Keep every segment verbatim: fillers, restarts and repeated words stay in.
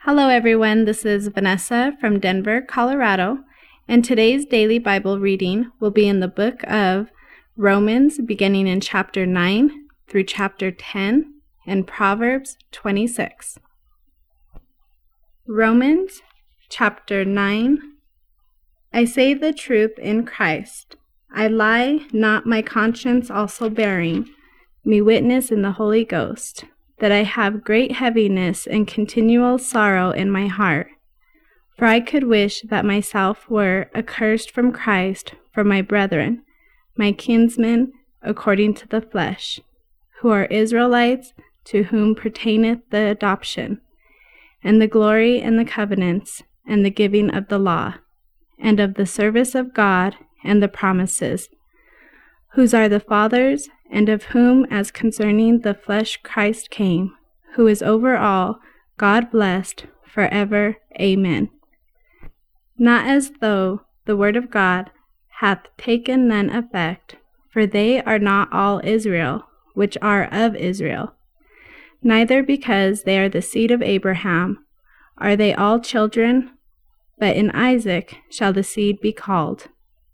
Hello everyone, this is Vanessa from Denver, Colorado, and today's daily Bible reading will be in the book of Romans, beginning in chapter nine through chapter ten, and Proverbs twenty-six. Romans chapter nine. I say the truth in Christ. I lie not, my conscience also bearing me witness in the Holy Ghost, that I have great heaviness and continual sorrow in my heart. For I could wish that myself were accursed from Christ for my brethren, my kinsmen according to the flesh, who are Israelites, to whom pertaineth the adoption, and the glory and the covenants, and the giving of the law, and of the service of God and the promises, whose are the fathers, and of whom as concerning the flesh Christ came, who is over all, God blessed forever. Amen. Not as though the word of God hath taken none effect, for they are not all Israel, which are of Israel. Neither because they are the seed of Abraham are they all children, but in Isaac shall the seed be called.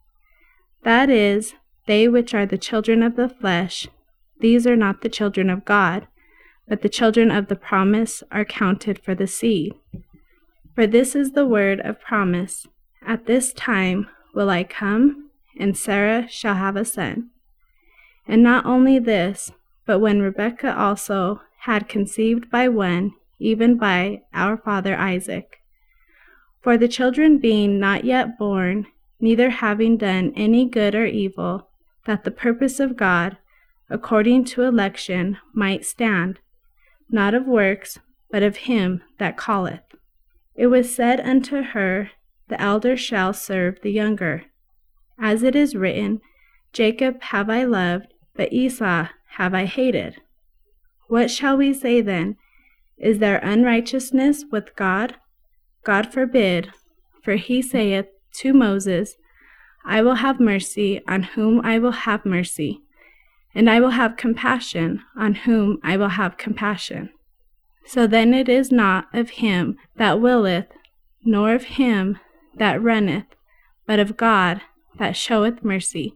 That is, they which are the children of the flesh, these are not the children of God, but the children of the promise are counted for the seed. For this is the word of promise, at this time will I come, and Sarah shall have a son. And not only this, but when Rebekah also had conceived by one, even by our father Isaac. For the children being not yet born, neither having done any good or evil, that the purpose of God, according to election, might stand, not of works, but of him that calleth. It was said unto her, the elder shall serve the younger. As it is written, Jacob have I loved, but Esau have I hated. What shall we say then? Is there unrighteousness with God? God forbid, for he saith to Moses, I will have mercy on whom I will have mercy, and I will have compassion on whom I will have compassion. So then it is not of him that willeth, nor of him that runneth, but of God that showeth mercy.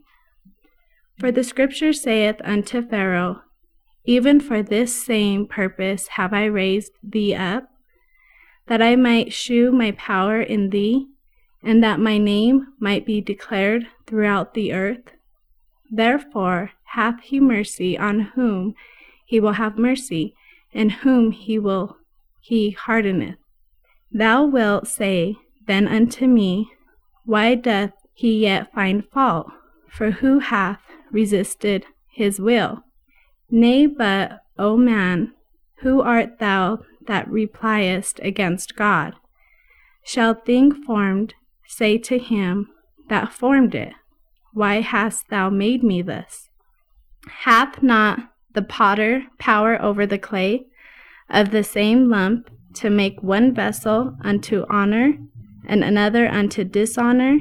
For the scripture saith unto Pharaoh, even for this same purpose have I raised thee up, that I might shew my power in thee, and that my name might be declared throughout the earth. Therefore hath he mercy on whom he will have mercy, and whom he will he hardeneth. Thou wilt say then unto me, why doth he yet find fault? For who hath resisted his will? Nay, but, O man, who art thou that repliest against God? Shall thing formed say to him that formed it, why hast thou made me this? Hath not the potter power over the clay of the same lump to make one vessel unto honor and another unto dishonor?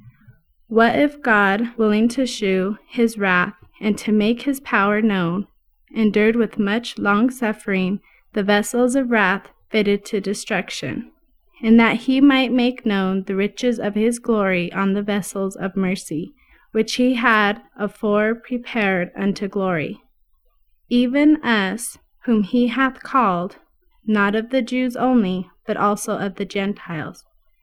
What if God, willing to shew his wrath and to make his power known, endured with much long-suffering the vessels of wrath fitted to destruction, and that he might make known the riches of his glory on the vessels of mercy, which he had afore prepared unto glory? Even us, whom he hath called, not of the Jews only, but also of the Gentiles.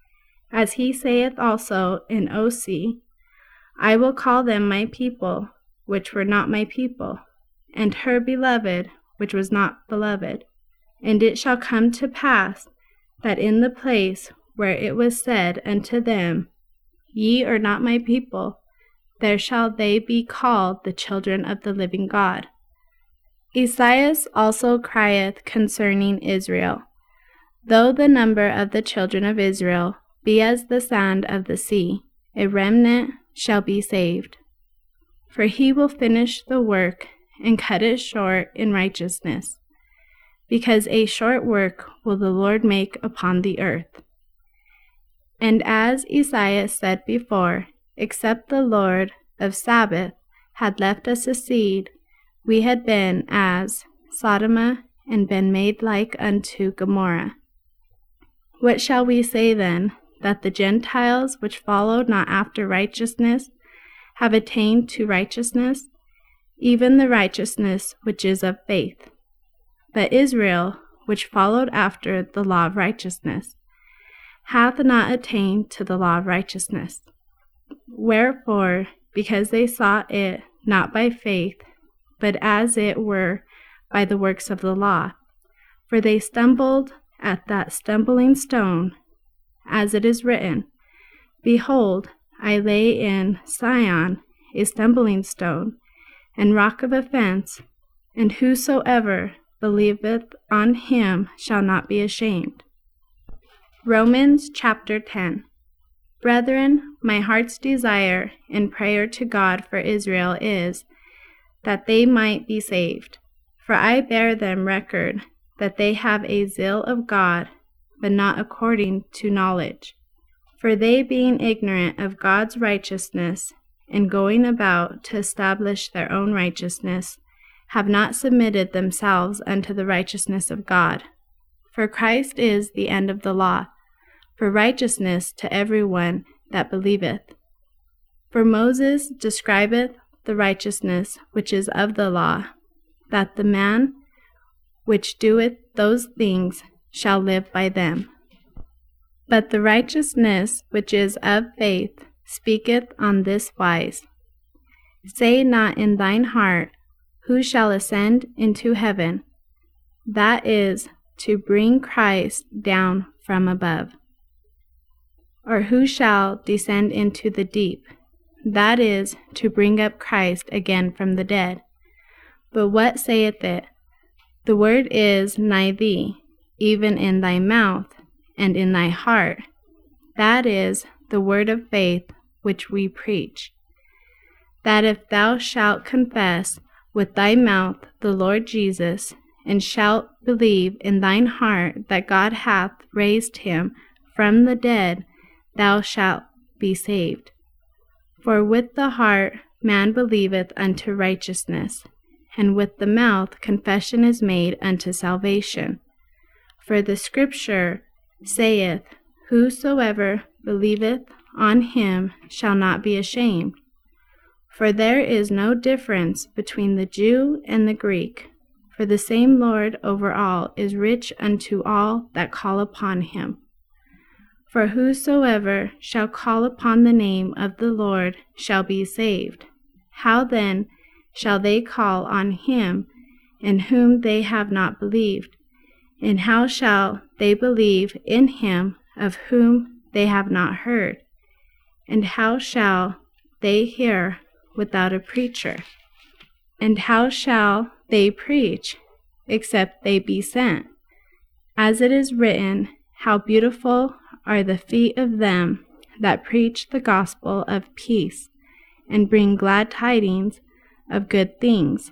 As he saith also in Osee, I will call them my people, which were not my people, and her beloved, which was not beloved. And it shall come to pass, that in the place where it was said unto them, Ye are not my people, there shall they be called the children of the living God. Esaias also crieth concerning Israel, Though the number of the children of Israel be as the sand of the sea, a remnant shall be saved. For he will finish the work and cut it short in righteousness, because a short work will the Lord make upon the earth. And as Esaias said before, except the Lord of Sabaoth had left us a seed, we had been as Sodom and been made like unto Gomorrah. What shall we say then? That the Gentiles, which followed not after righteousness, have attained to righteousness, even the righteousness which is of faith. But Israel, which followed after the law of righteousness, hath not attained to the law of righteousness. Wherefore, because they sought it not by faith, but as it were by the works of the law, for they stumbled at that stumbling stone, as it is written, Behold, I lay in Sion a stumbling stone, and rock of offense, and whosoever believeth on him shall not be ashamed. Romans chapter ten. Brethren, my heart's desire and prayer to God for Israel is, that they might be saved. For I bear them record that they have a zeal of God, but not according to knowledge. For they, being ignorant of God's righteousness, and going about to establish their own righteousness, have not submitted themselves unto the righteousness of God. For Christ is the end of the law, for righteousness to every one that believeth. For Moses describeth the righteousness which is of the law, that the man which doeth those things shall live by them. But the righteousness which is of faith speaketh on this wise, Say not in thine heart, Who shall ascend into heaven? That is, to bring Christ down from above. Or who shall descend into the deep? That is, to bring up Christ again from the dead. But what saith it? The word is nigh thee, even in thy mouth, and in thy heart. That is the word of faith which we preach. That if thou shalt confess with thy mouth the Lord Jesus, and shalt believe in thine heart that God hath raised him from the dead, thou shalt be saved. For with the heart man believeth unto righteousness, and with the mouth confession is made unto salvation. For the Scripture saith, Whosoever believeth on him shall not be ashamed. For there is no difference between the Jew and the Greek, for the same Lord over all is rich unto all that call upon him. For whosoever shall call upon the name of the Lord shall be saved. How then shall they call on him in whom they have not believed? And how shall they believe in him of whom they have not heard? And how shall they hear without a preacher? And how shall they preach except they be sent? As it is written, How beautiful are the feet of them that preach the gospel of peace, and bring glad tidings of good things.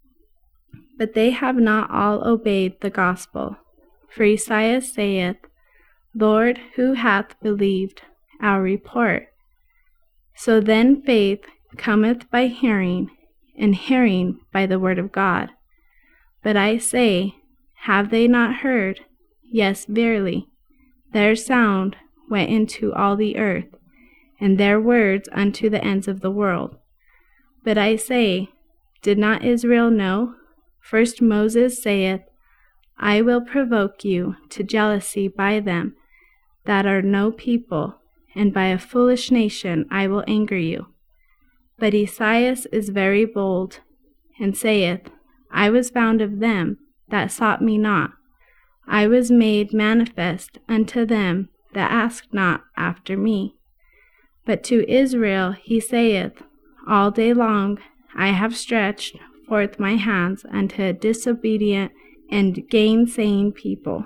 But they have not all obeyed the gospel. For Esaias saith, Lord, who hath believed our report? So then faith cometh by hearing, and hearing by the word of God. But I say, have they not heard? Yes, verily. Their sound went into all the earth, and their words unto the ends of the world. But I say, did not Israel know? First Moses saith, I will provoke you to jealousy by them that are no people, and by a foolish nation I will anger you. But Esaias is very bold, and saith, I was found of them that sought me not. I was made manifest unto them that asked not after me. But to Israel he saith, All day long I have stretched forth my hands unto a disobedient and gainsaying people.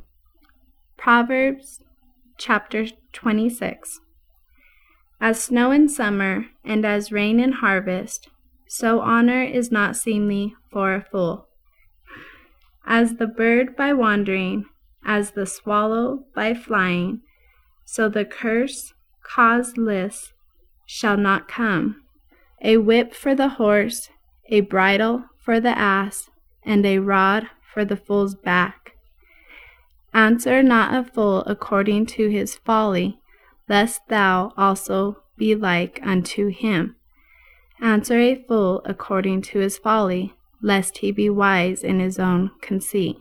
Proverbs chapter twenty-six. As snow in summer, and as rain in harvest, so honor is not seemly for a fool. As the bird by wandering, as the swallow by flying, so the curse causeless shall not come. A whip for the horse, a bridle for the ass, and a rod for the fool's back. Answer not a fool according to his folly, lest thou also be like unto him. Answer a fool according to his folly, lest he be wise in his own conceit.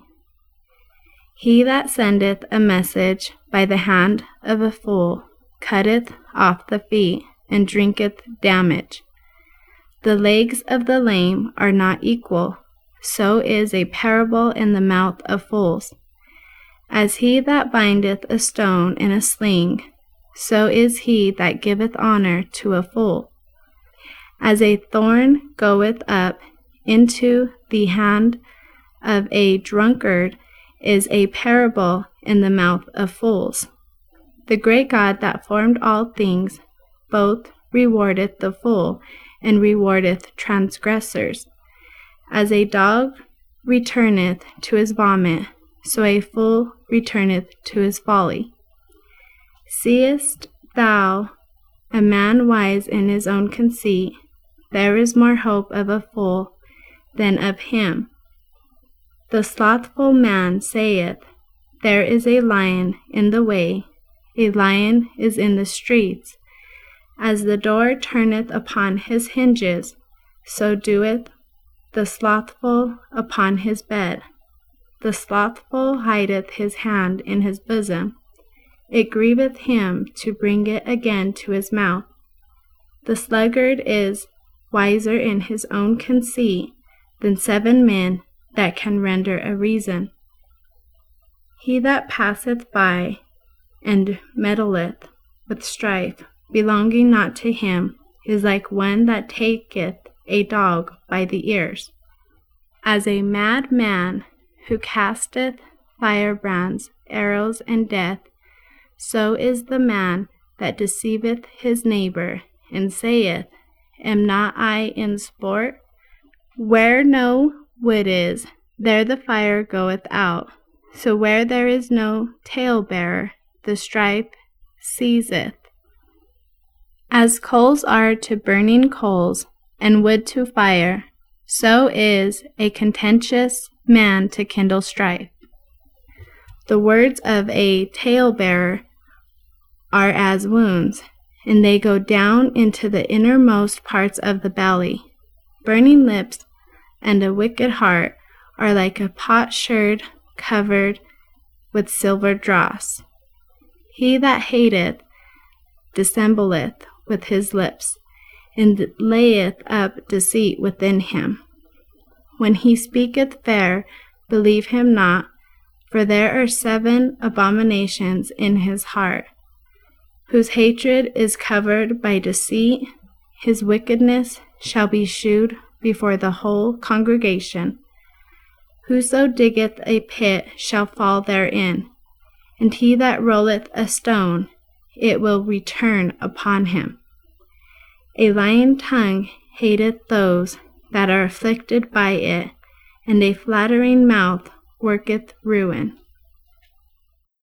He that sendeth a message by the hand of a fool cutteth off the feet, and drinketh damage. The legs of the lame are not equal, so is a parable in the mouth of fools. As he that bindeth a stone in a sling, so is he that giveth honor to a fool. As a thorn goeth up into the hand of a drunkard, is a parable in the mouth of fools. The great God that formed all things both rewardeth the fool, and rewardeth transgressors. As a dog returneth to his vomit, so a fool returneth to his folly. Seest thou a man wise in his own conceit? There is more hope of a fool than of him. The slothful man saith, There is a lion in the way, a lion is in the streets. As the door turneth upon his hinges, so doeth the slothful upon his bed. The slothful hideth his hand in his bosom. It grieveth him to bring it again to his mouth. The sluggard is wiser in his own conceit than seven men that can render a reason. He that passeth by and meddleth with strife, belonging not to him, is like one that taketh a dog by the ears. As a mad man who casteth firebrands, arrows, and death, so is the man that deceiveth his neighbor, and saith, Am not I in sport? Where no wood is, there the fire goeth out. So where there is no talebearer, the strife ceaseth. As coals are to burning coals, and wood to fire, so is a contentious man to kindle strife. The words of a talebearer are as wounds, and they go down into the innermost parts of the belly. Burning lips and a wicked heart are like a potsherd covered with silver dross. He that hateth dissembleth with his lips, and layeth up deceit within him. When he speaketh fair, believe him not, for there are seven abominations in his heart, whose hatred is covered by deceit. His wickedness shall be shewed before the whole congregation. Whoso diggeth a pit shall fall therein, and he that rolleth a stone, it will return upon him. A lying tongue hateth those that are afflicted by it, and a flattering mouth worketh ruin.